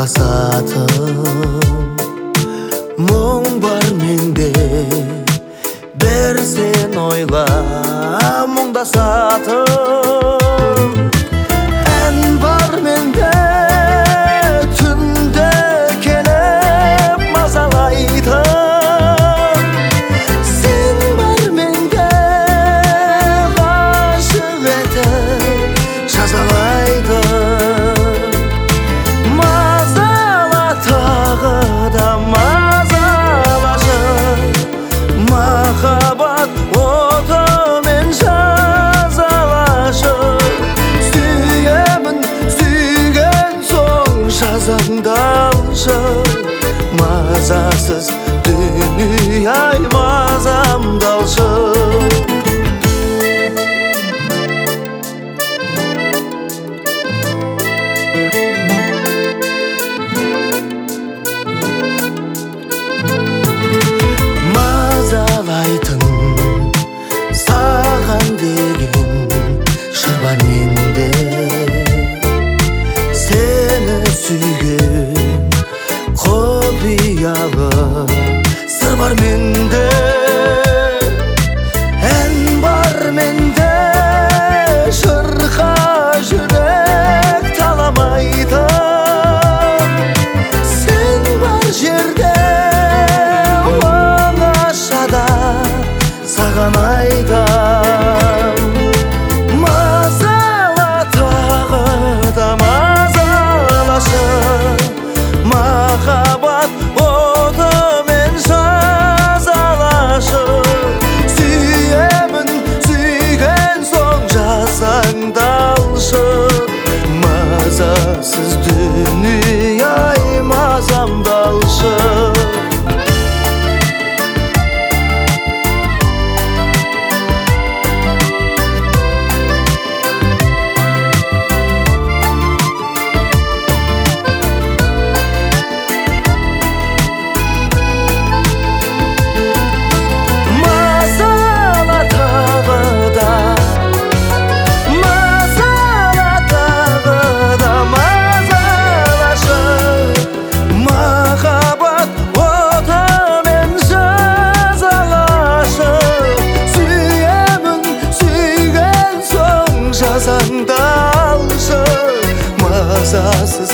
жасатым мұң бар менде бір сен ойла мұңдасатым ән бар менде түнде келіп мазалайтын сен бар менде ғашық етіп жазалайтын мазала тағы да мазалашы махаббат отымен жазалашы сүйемін сүйген соң жазаңды алшы мазасыз дүние-ай мазамды алшы саған деген жыр бар менде сені сүйген құпиялы сыр бар менде ән бар менде жырға жүрек таламайтын сен бар жерде оңашада саған айтам мазала тағы да мазалашы махаббат отымен жазалашы сүйемін сүйген соң жазаңды алшы мазасыз дүние-ай мазамды алшы жазаңды алшы мазасыз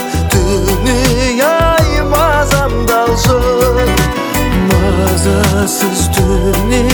дүние-ай мазамды алшы мазасыз дүние